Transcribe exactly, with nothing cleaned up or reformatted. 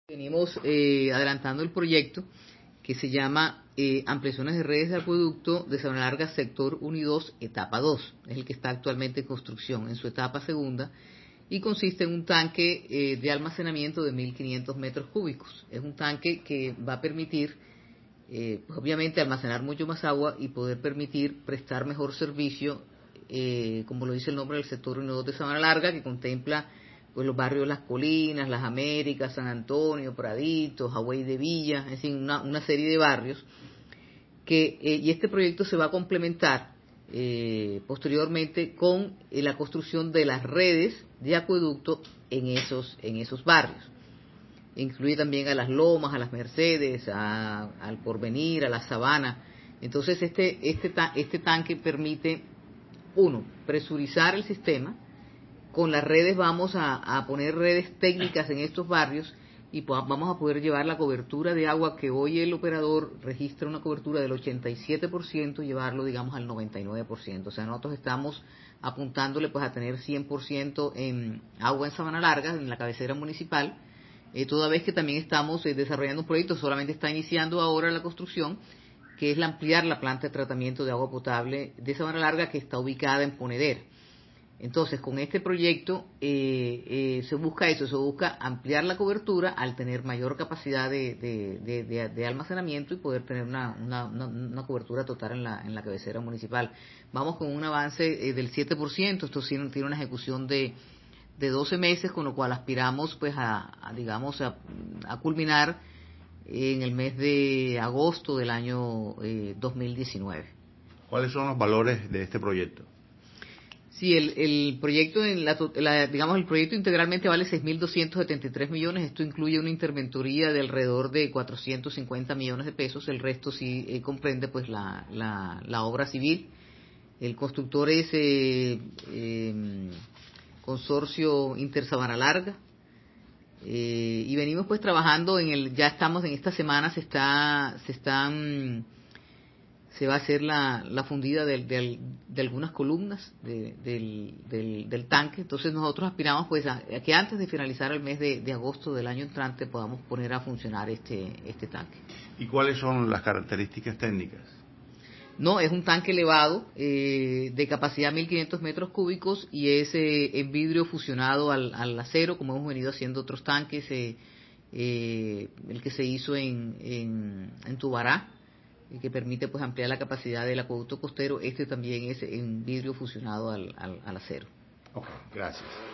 Venimos eh, adelantando el proyecto que se llama eh, Ampliaciones de redes de acueducto de Sabana Larga, sector uno y dos, etapa dos. Es el que está actualmente en construcción, en su etapa segunda, y consiste en un tanque eh, de almacenamiento de mil quinientos metros cúbicos. Es un tanque que va a permitir, eh, pues obviamente, almacenar mucho más agua y poder permitir prestar mejor servicio, eh, como lo dice el nombre del sector uno y dos de Sabana Larga, que contempla pues los barrios Las Colinas, Las Américas, San Antonio, Praditos, Hawái de Villa, es decir, una, una serie de barrios que eh, y este proyecto se va a complementar eh, posteriormente con eh, la construcción de las redes de acueducto en esos en esos barrios. Incluye también a Las Lomas, a Las Mercedes, a, al Porvenir, a La Sabana. Entonces este este ta, este tanque permite, uno, presurizar el sistema. Con las redes vamos a, a poner redes técnicas en estos barrios y po- vamos a poder llevar la cobertura de agua que hoy el operador registra una cobertura del ochenta y siete por ciento, llevarlo digamos al noventa y nueve por ciento. O sea, nosotros estamos apuntándole pues a tener cien por ciento en agua en Sabana Larga, en la cabecera municipal, eh, toda vez que también estamos eh, desarrollando un proyecto, solamente está iniciando ahora la construcción, que es la ampliar la planta de tratamiento de agua potable de Sabana Larga, que está ubicada en Ponedera. Entonces, con este proyecto eh, eh, se busca eso, se busca ampliar la cobertura al tener mayor capacidad de, de, de, de, de almacenamiento y poder tener una, una, una, una cobertura total en la, en la cabecera municipal. Vamos con un avance eh, del siete por ciento, esto sí tiene una ejecución de, de doce meses, con lo cual aspiramos pues a, a digamos, a, a culminar en el mes de agosto del año eh, dos mil diecinueve. ¿Cuáles son los valores de este proyecto? Sí, el, el proyecto, en la, la, digamos, el proyecto integralmente vale seis mil doscientos setenta y tres millones. Esto incluye una interventoría de alrededor de cuatrocientos cincuenta millones de pesos. El resto sí eh, comprende pues la, la, la obra civil. El constructor es eh, eh, Consorcio Intersabana Larga. Eh, y venimos pues trabajando en el, ya estamos en esta semana, se está, se están se va a hacer la, la fundida de, de, de algunas columnas de, del, del, del tanque. Entonces nosotros aspiramos pues a, a que antes de finalizar el mes de, de agosto del año entrante podamos poner a funcionar este, este tanque. ¿Y cuáles son las características técnicas? No, es un tanque elevado eh, de capacidad mil quinientos metros cúbicos y es eh, en vidrio fusionado al, al acero, como hemos venido haciendo otros tanques, eh, eh, el que se hizo en, en, en Tubará, que permite pues ampliar la capacidad del acueducto costero. Este también es en vidrio fusionado al, al, al acero. Ok, gracias.